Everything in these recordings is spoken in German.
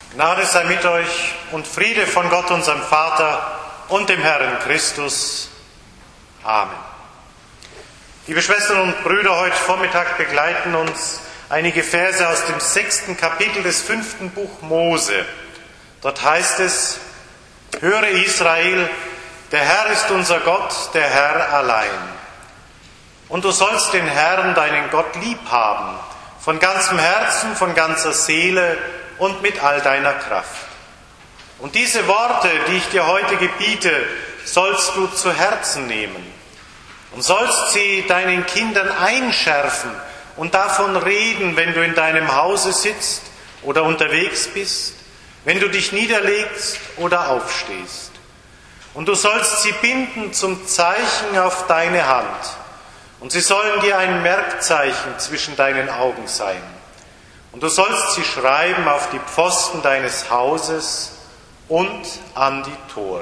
Gnade sei mit euch und Friede von Gott, unserem Vater und dem Herrn Christus. Amen. Liebe Schwestern und Brüder, heute Vormittag begleiten uns einige Verse aus dem 6. Kapitel des 5. Buch Mose. Dort heißt es: Höre Israel, der Herr ist unser Gott, der Herr allein. Und du sollst den Herrn, deinen Gott, lieb haben, von ganzem Herzen, von ganzer Seele und mit all deiner Kraft. Und diese Worte, die ich dir heute gebiete, sollst du zu Herzen nehmen und sollst sie deinen Kindern einschärfen und davon reden, wenn du in deinem Hause sitzt oder unterwegs bist, wenn du dich niederlegst oder aufstehst. Und du sollst sie binden zum Zeichen auf deine Hand, und sie sollen dir ein Merkzeichen zwischen deinen Augen sein. Und du sollst sie schreiben auf die Pfosten deines Hauses und an die Tore.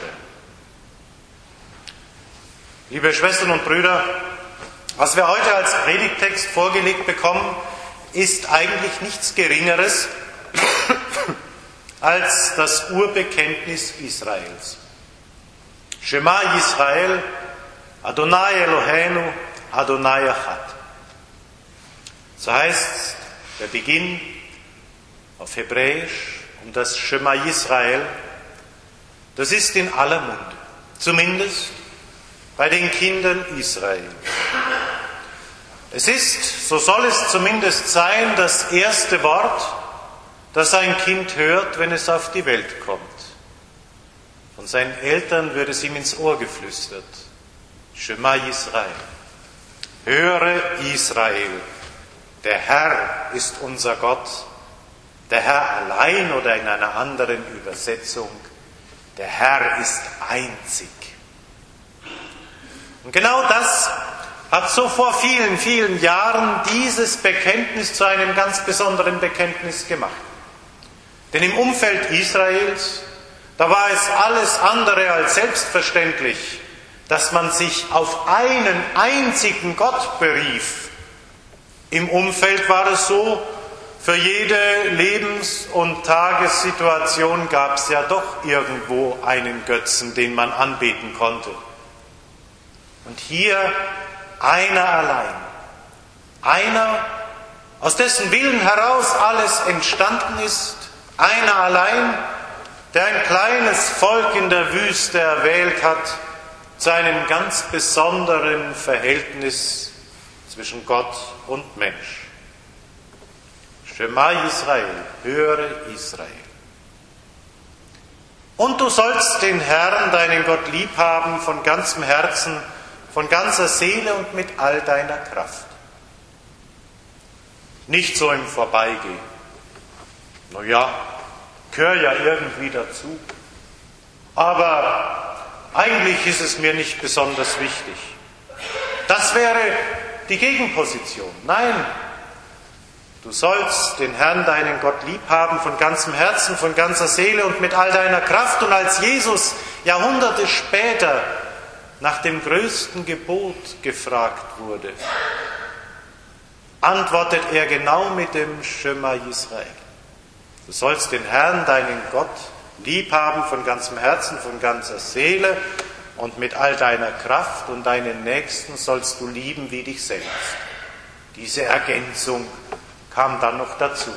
Liebe Schwestern und Brüder, was wir heute als Predigttext vorgelegt bekommen, ist eigentlich nichts Geringeres als das Urbekenntnis Israels. Shema Yisrael, Adonai Eloheinu, Adonai Echad. So heißt der Beginn auf Hebräisch um das Shema Yisrael. Das ist in aller Munde, zumindest bei den Kindern Israel. Es ist, so soll es zumindest sein, das erste Wort, das ein Kind hört, wenn es auf die Welt kommt. Von seinen Eltern wird es ihm ins Ohr geflüstert: Shema Yisrael. Höre Israel, der Herr ist unser Gott, der Herr allein, oder in einer anderen Übersetzung, der Herr ist einzig. Und genau das hat so vor vielen, vielen Jahren dieses Bekenntnis zu einem ganz besonderen Bekenntnis gemacht. Denn im Umfeld Israels, da war es alles andere als selbstverständlich, dass man sich auf einen einzigen Gott berief. Im Umfeld war es so, für jede Lebens- und Tagessituation gab es ja doch irgendwo einen Götzen, den man anbeten konnte. Und hier einer allein, einer, aus dessen Willen heraus alles entstanden ist, einer allein, der ein kleines Volk in der Wüste erwählt hat, zu einem ganz besonderen Verhältnis zwischen Gott und Mensch. Shema Yisrael, höre Israel. Und du sollst den Herrn, deinen Gott, lieb haben von ganzem Herzen, von ganzer Seele und mit all deiner Kraft. Nicht so im Vorbeigehen. Naja, gehört ja irgendwie dazu. Aber eigentlich ist es mir nicht besonders wichtig. Das wäre die Gegenposition. Nein, du sollst den Herrn, deinen Gott, lieb haben von ganzem Herzen, von ganzer Seele und mit all deiner Kraft. Und als Jesus Jahrhunderte später nach dem größten Gebot gefragt wurde, antwortet er genau mit dem Shema Yisrael. Du sollst den Herrn, deinen Gott, lieb haben von ganzem Herzen, von ganzer Seele und mit all deiner Kraft, und deinen Nächsten sollst du lieben wie dich selbst. Diese Ergänzung kam dann noch dazu.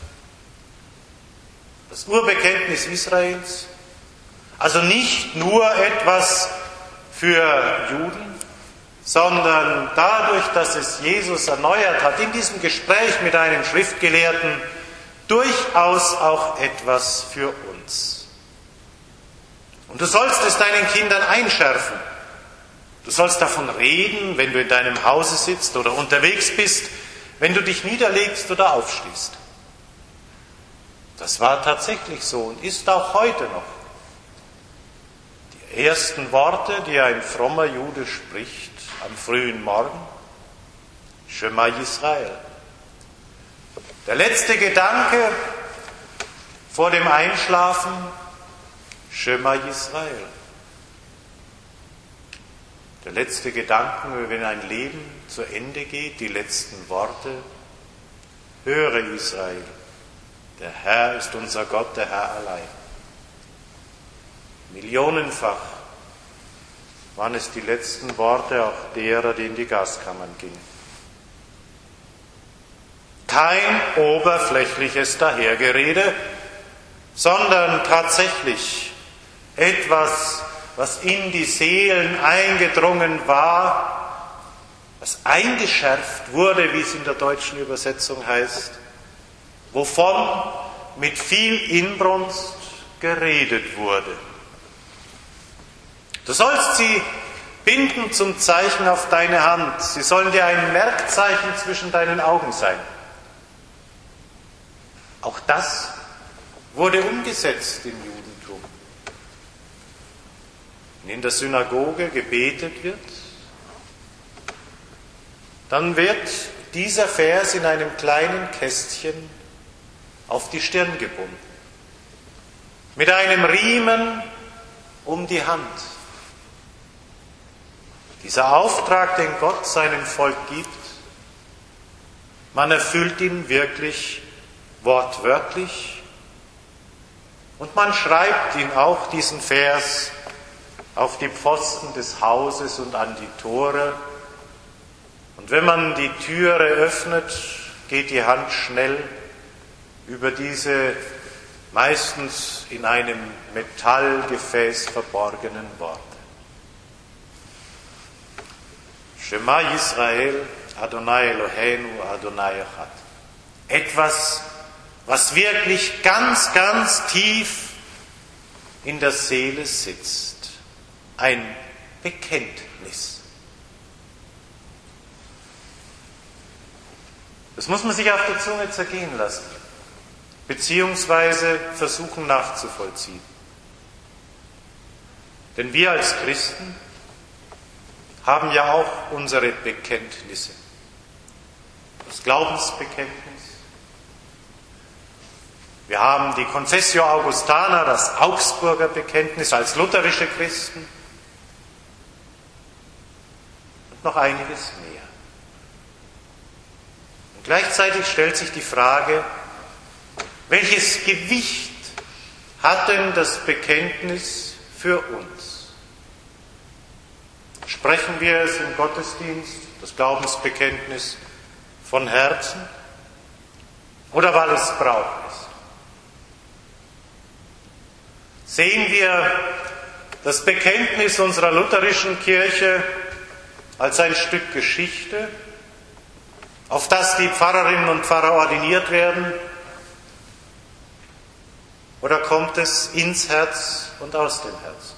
Das Urbekenntnis Israels, also nicht nur etwas für Juden, sondern dadurch, dass es Jesus erneuert hat, in diesem Gespräch mit einem Schriftgelehrten, durchaus auch etwas für uns. Und du sollst es deinen Kindern einschärfen. Du sollst davon reden, wenn du in deinem Hause sitzt oder unterwegs bist, wenn du dich niederlegst oder aufstehst. Das war tatsächlich so und ist auch heute noch. Die ersten Worte, die ein frommer Jude spricht am frühen Morgen: Shema Yisrael. Der letzte Gedanke vor dem Einschlafen: Shema Yisrael. Der letzte Gedanke, wenn ein Leben zu Ende geht, die letzten Worte: Höre Israel, Der Herr ist unser Gott, der Herr allein. Millionenfach waren es die letzten Worte auch derer, die in die Gaskammern gingen. Kein oberflächliches Dahergerede, sondern tatsächlich etwas, was in die Seelen eingedrungen war, was eingeschärft wurde, wie es in der deutschen Übersetzung heißt, wovon mit viel Inbrunst geredet wurde. Du sollst sie binden zum Zeichen auf deine Hand. Sie sollen dir ein Merkzeichen zwischen deinen Augen sein. Auch das wurde umgesetzt im Judentum. Wenn in der Synagoge gebetet wird, dann wird dieser Vers in einem kleinen Kästchen auf die Stirn gebunden. Mit einem Riemen um die Hand. Dieser Auftrag, den Gott seinem Volk gibt, man erfüllt ihn wirklich wortwörtlich und man schreibt ihn auch, diesen Vers, auf die Pfosten des Hauses und an die Tore. Und wenn man die Türe öffnet, geht die Hand schnell über diese meistens in einem Metallgefäß verborgenen Worte. Shema Yisrael, Adonai Eloheinu, Adonai Echad. Etwas, was wirklich ganz, ganz tief in der Seele sitzt. Ein Bekenntnis. Das muss man sich auf der Zunge zergehen lassen, beziehungsweise versuchen nachzuvollziehen. Denn wir als Christen haben ja auch unsere Bekenntnisse. Das Glaubensbekenntnis. Wir haben die Concessio Augustana, das Augsburger Bekenntnis als lutherische Christen und noch einiges mehr. Und gleichzeitig stellt sich die Frage, welches Gewicht hat denn das Bekenntnis für uns? Sprechen wir es im Gottesdienst, das Glaubensbekenntnis, von Herzen oder weil es braucht ist? Sehen wir das Bekenntnis unserer lutherischen Kirche als ein Stück Geschichte, auf das die Pfarrerinnen und Pfarrer ordiniert werden? Oder kommt es ins Herz und aus dem Herzen?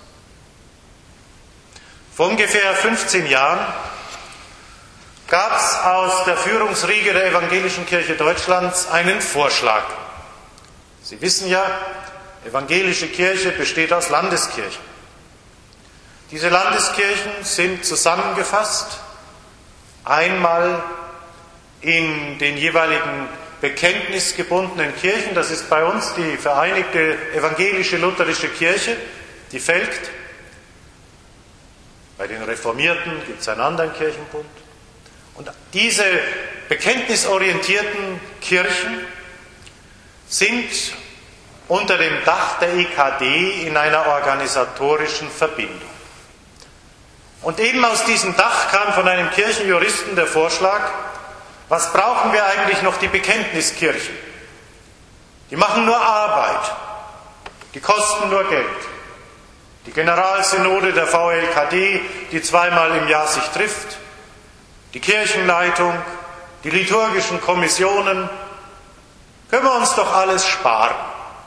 Vor ungefähr 15 Jahren gab es aus der Führungsriege der Evangelischen Kirche Deutschlands einen Vorschlag. Sie wissen ja, evangelische Kirche besteht aus Landeskirchen. Diese Landeskirchen sind zusammengefasst, einmal in den jeweiligen bekenntnisgebundenen Kirchen, das ist bei uns die Vereinigte Evangelische Lutherische Kirche, die Velkt. Bei den Reformierten gibt es einen anderen Kirchenbund. Und diese bekenntnisorientierten Kirchen sind unter dem Dach der EKD in einer organisatorischen Verbindung. Und eben aus diesem Dach kam von einem Kirchenjuristen der Vorschlag, was brauchen wir eigentlich noch die Bekenntniskirchen? Die machen nur Arbeit, die kosten nur Geld. Die Generalsynode der VLKD, die zweimal im Jahr sich trifft, die Kirchenleitung, die liturgischen Kommissionen, können wir uns doch alles sparen.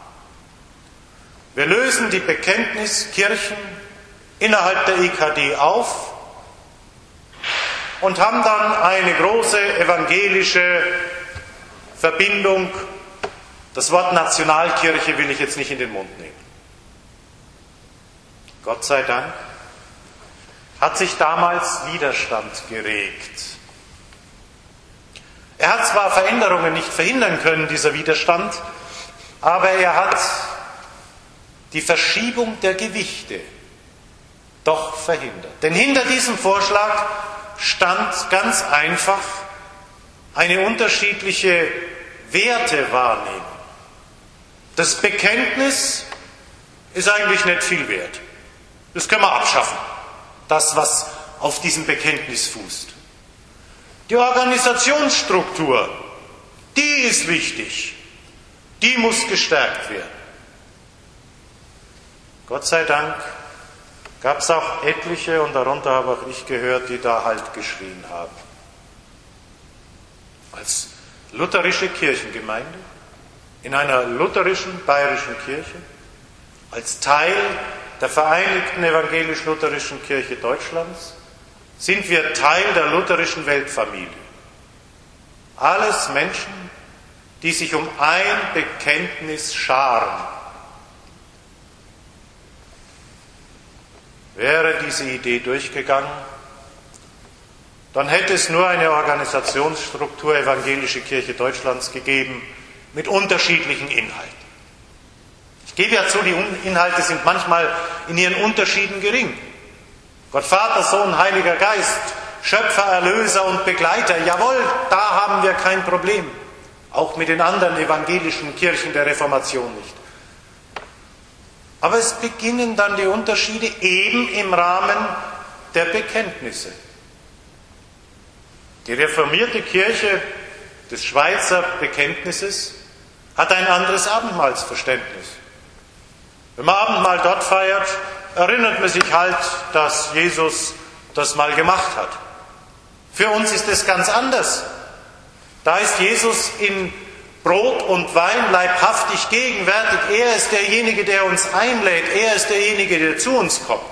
Wir lösen die Bekenntniskirchen innerhalb der EKD auf und haben dann eine große evangelische Verbindung. Das Wort Nationalkirche will ich jetzt nicht in den Mund nehmen. Gott sei Dank hat sich damals Widerstand geregt. Er hat zwar Veränderungen nicht verhindern können, dieser Widerstand, aber er hat die Verschiebung der Gewichte doch verhindert. Denn hinter diesem Vorschlag stand ganz einfach eine unterschiedliche Wertewahrnehmung. Das Bekenntnis ist eigentlich nicht viel wert. Das können wir abschaffen. Das, was auf diesem Bekenntnis fußt. Die Organisationsstruktur, die ist wichtig. Die muss gestärkt werden. Gott sei Dank gab es auch etliche, und darunter habe auch ich gehört, die da Halt geschrien haben. Als lutherische Kirchengemeinde, in einer lutherischen bayerischen Kirche, als Teil der Vereinigten Evangelisch-Lutherischen Kirche Deutschlands, sind wir Teil der lutherischen Weltfamilie. Alles Menschen, die sich um ein Bekenntnis scharen. Wäre diese Idee durchgegangen, dann hätte es nur eine Organisationsstruktur Evangelische Kirche Deutschlands gegeben mit unterschiedlichen Inhalten. Ich gebe ja zu, die Inhalte sind manchmal in ihren Unterschieden gering. Gott, Vater, Sohn, Heiliger Geist, Schöpfer, Erlöser und Begleiter, jawohl, da haben wir kein Problem. Auch mit den anderen evangelischen Kirchen der Reformation nicht. Aber es beginnen dann die Unterschiede eben im Rahmen der Bekenntnisse. Die reformierte Kirche des Schweizer Bekenntnisses hat ein anderes Abendmahlsverständnis. Wenn man Abendmahl dort feiert, erinnert man sich halt, dass Jesus das mal gemacht hat. Für uns ist es ganz anders. Da ist Jesus in Brot und Wein leibhaftig gegenwärtig. Er ist derjenige, der uns einlädt. Er ist derjenige, der zu uns kommt.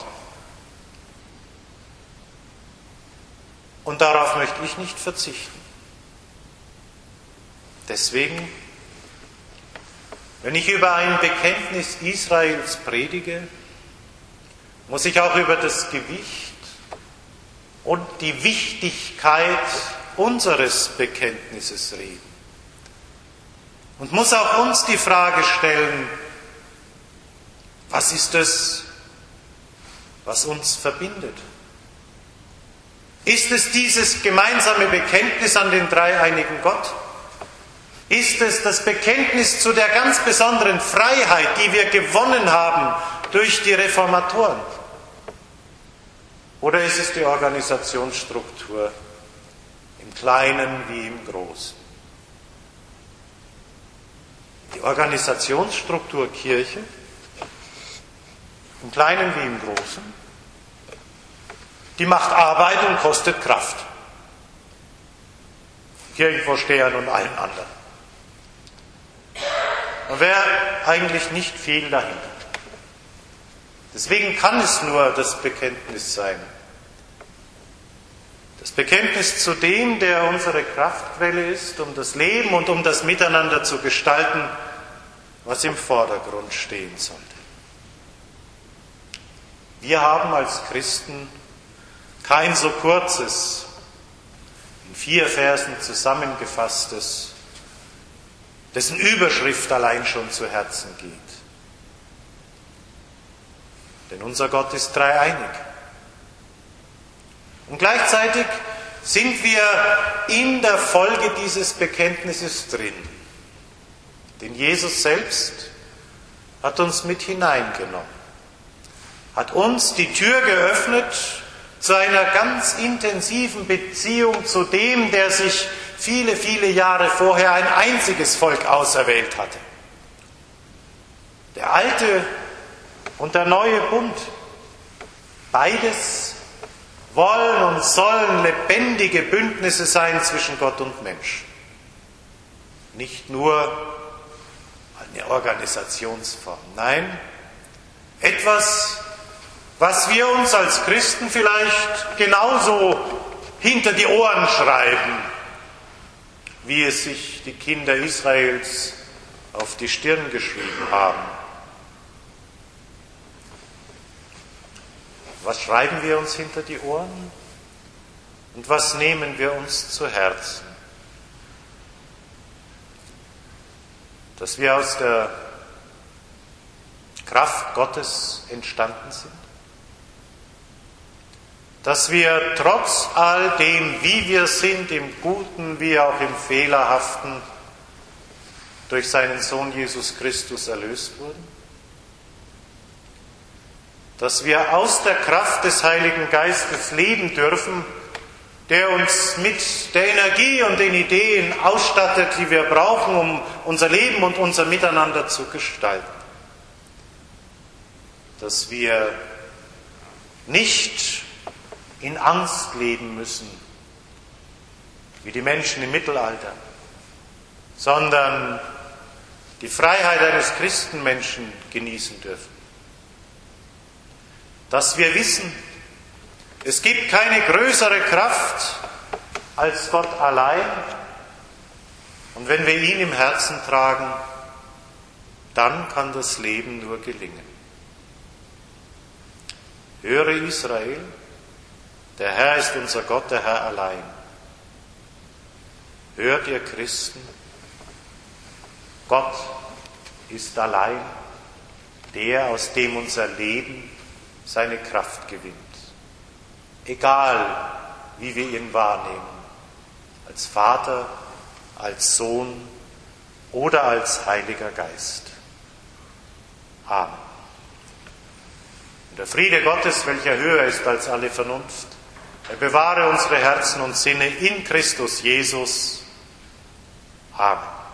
Und darauf möchte ich nicht verzichten. Deswegen, wenn ich über ein Bekenntnis Israels predige, muss ich auch über das Gewicht und die Wichtigkeit unseres Bekenntnisses reden. Und muss auch uns die Frage stellen, was ist es, was uns verbindet? Ist es dieses gemeinsame Bekenntnis an den dreieinigen Gott? Ist es das Bekenntnis zu der ganz besonderen Freiheit, die wir gewonnen haben durch die Reformatoren? Oder ist es die Organisationsstruktur im Kleinen wie im Großen? Die Organisationsstruktur Kirche, im Kleinen wie im Großen, die macht Arbeit und kostet Kraft. Kirchenvorstehern und allen anderen. Da wäre eigentlich nicht viel dahinter. Deswegen kann es nur das Bekenntnis sein. Das Bekenntnis zu dem, der unsere Kraftquelle ist, um das Leben und um das Miteinander zu gestalten, was im Vordergrund stehen sollte. Wir haben als Christen kein so kurzes, in 4 Versen zusammengefasstes, dessen Überschrift allein schon zu Herzen geht. Denn unser Gott ist dreieinig. Und gleichzeitig sind wir in der Folge dieses Bekenntnisses drin. Denn Jesus selbst hat uns mit hineingenommen, hat uns die Tür geöffnet zu einer ganz intensiven Beziehung zu dem, der sich viele, viele Jahre vorher ein einziges Volk auserwählt hatte. Der alte und der neue Bund, beides wollen und sollen lebendige Bündnisse sein zwischen Gott und Mensch. Nicht nur eine Organisationsform, nein, etwas, was wir uns als Christen vielleicht genauso hinter die Ohren schreiben, wie es sich die Kinder Israels auf die Stirn geschrieben haben. Was schreiben wir uns hinter die Ohren und was nehmen wir uns zu Herzen? Dass wir aus der Kraft Gottes entstanden sind? Dass wir trotz all dem, wie wir sind, im Guten wie auch im Fehlerhaften, durch seinen Sohn Jesus Christus erlöst wurden? Dass wir aus der Kraft des Heiligen Geistes leben dürfen, der uns mit der Energie und den Ideen ausstattet, die wir brauchen, um unser Leben und unser Miteinander zu gestalten. Dass wir nicht in Angst leben müssen, wie die Menschen im Mittelalter, sondern die Freiheit eines Christenmenschen genießen dürfen. Dass wir wissen, es gibt keine größere Kraft als Gott allein. Und wenn wir ihn im Herzen tragen, dann kann das Leben nur gelingen. Höre Israel, der Herr ist unser Gott, der Herr allein. Hört ihr Christen, Gott ist allein der, aus dem unser Leben seine Kraft gewinnt. Egal, wie wir ihn wahrnehmen, als Vater, als Sohn oder als Heiliger Geist. Amen. Und der Friede Gottes, welcher höher ist als alle Vernunft, er bewahre unsere Herzen und Sinne in Christus Jesus. Amen.